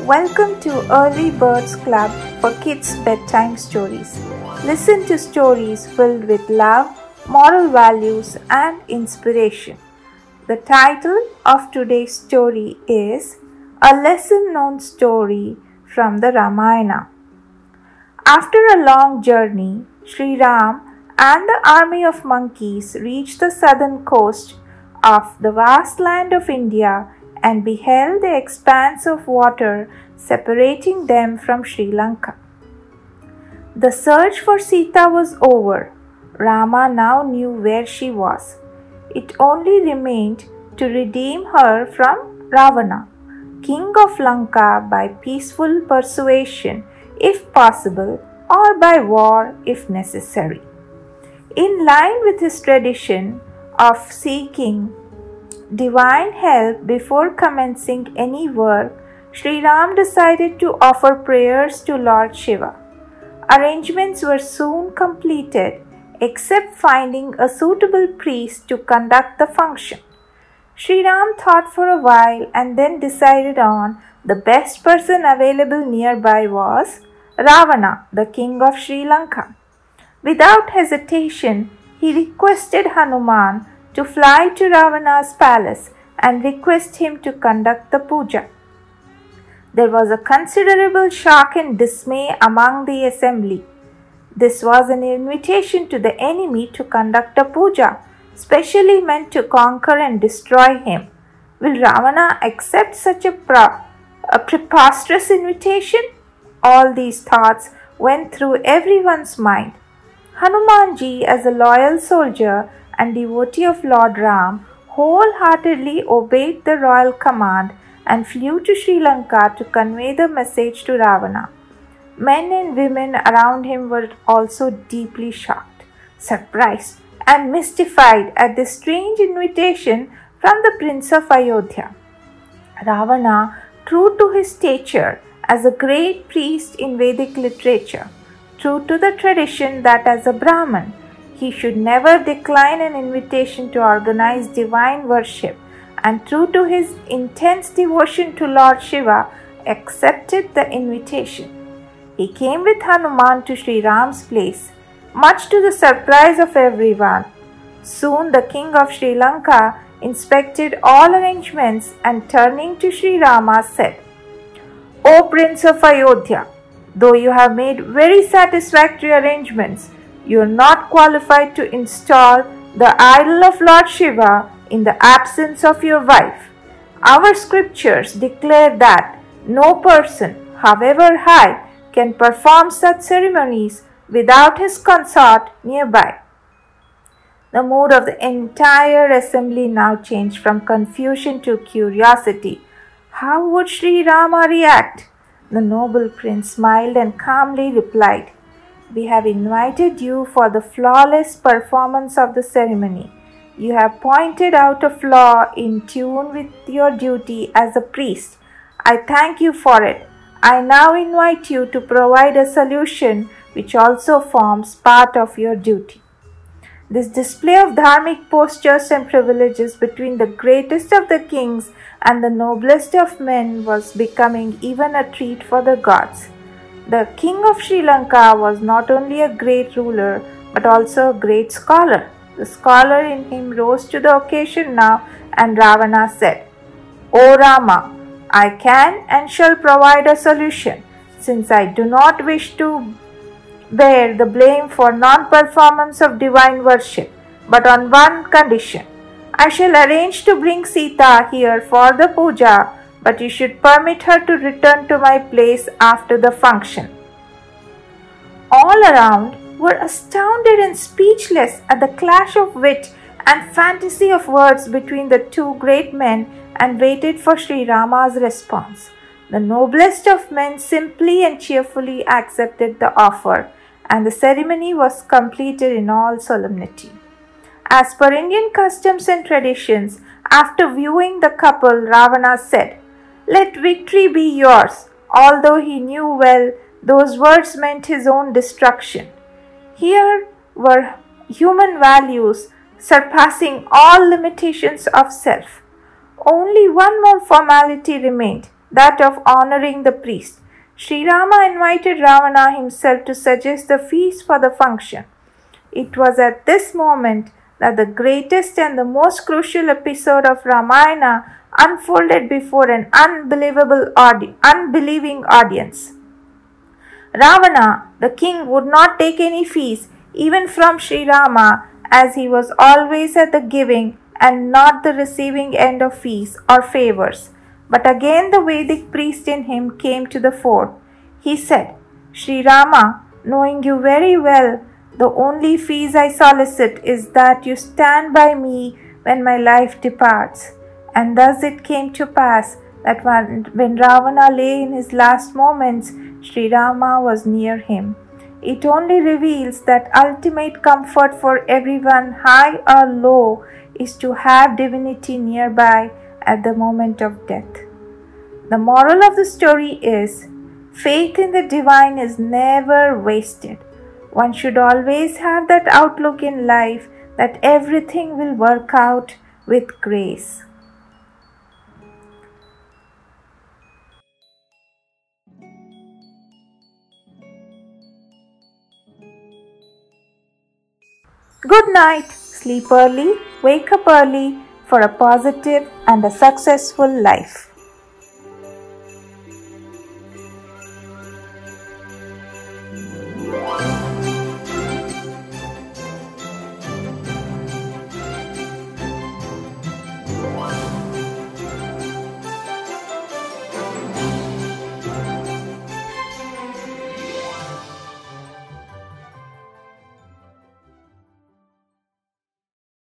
Welcome to Early Birds Club for kids' bedtime stories. Listen to stories filled with love, moral values, and inspiration. The title of today's story is A Lesson Known Story from the Ramayana. After a long journey, Sri Ram and the army of monkeys reached the southern coast of the vast land of India and beheld the expanse of water separating them from Sri Lanka. The search for Sita was over. Rama now knew where she was. It only remained to redeem her from Ravana, king of Lanka, by peaceful persuasion if possible, or by war if necessary. In line with his tradition of seeking divine help before commencing any work, Sri Ram decided to offer prayers to Lord Shiva. Arrangements were soon completed, except finding a suitable priest to conduct the function. Sri Ram thought for a while and then decided on the best person available nearby was Ravana, the king of Sri Lanka. Without hesitation, he requested Hanuman to fly to Ravana's palace and request him to conduct the puja. There was a considerable shock and dismay among the assembly. This was an invitation to the enemy to conduct a puja, specially meant to conquer and destroy him. Will Ravana accept such a preposterous invitation? All these thoughts went through everyone's mind. Hanumanji, as a loyal soldier and devotee of Lord Ram, wholeheartedly obeyed the royal command and flew to Sri Lanka to convey the message to Ravana. Men and women around him were also deeply shocked, surprised, and mystified at this strange invitation from the Prince of Ayodhya. Ravana, true to his stature as a great priest in Vedic literature, true to the tradition that as a Brahmin, he should never decline an invitation to organize divine worship, and true to his intense devotion to Lord Shiva, accepted the invitation. He came with Hanuman to Sri Ram's place, much to the surprise of everyone. Soon the king of Sri Lanka inspected all arrangements and turning to Sri Rama said, "O Prince of Ayodhya, though you have made very satisfactory arrangements, you are not qualified to install the idol of Lord Shiva in the absence of your wife. Our scriptures declare that no person, however high, can perform such ceremonies without his consort nearby." The mood of the entire assembly now changed from confusion to curiosity. How would Sri Rama react? The noble prince smiled and calmly replied, "We have invited you for the flawless performance of the ceremony. You have pointed out a flaw in tune with your duty as a priest. I thank you for it. I now invite you to provide a solution which also forms part of your duty." This display of dharmic postures and privileges between the greatest of the kings and the noblest of men was becoming even a treat for the gods. The king of Sri Lanka was not only a great ruler but also a great scholar. The scholar in him rose to the occasion now, and Ravana said, "O Rama, I can and shall provide a solution, since I do not wish to bear the blame for non-performance of divine worship, but on one condition. I shall arrange to bring Sita here for the puja, but you should permit her to return to my place after the function." All around were astounded and speechless at the clash of wit and fantasy of words between the two great men and waited for Sri Rama's response. The noblest of men simply and cheerfully accepted the offer, and the ceremony was completed in all solemnity. As per Indian customs and traditions, after viewing the couple, Ravana said, "Let victory be yours," although he knew well those words meant his own destruction. Here were human values surpassing all limitations of self. Only one more formality remained. that of honoring the priest. Sri Rama invited Ravana himself to suggest the feast for the function. It was at this moment that the greatest and the most crucial episode of Ramayana unfolded before an unbelieving audience. Ravana, the king, would not take any fees even from Sri Rama, as he was always at the giving and not the receiving end of fees or favors. But again the Vedic priest in him came to the fore. He said, Sri Rama, knowing you very well, the only fees I solicit is that you stand by me when my life departs. And thus it came to pass that when Ravana lay in his last moments, Sri Rama was near him. It only reveals that ultimate comfort for everyone, high or low, is to have divinity nearby at the moment of death. The moral of the story is, faith in the divine is never wasted. One should always have that outlook in life that everything will work out with grace. Good night. Sleep early, wake up early for a positive and a successful life.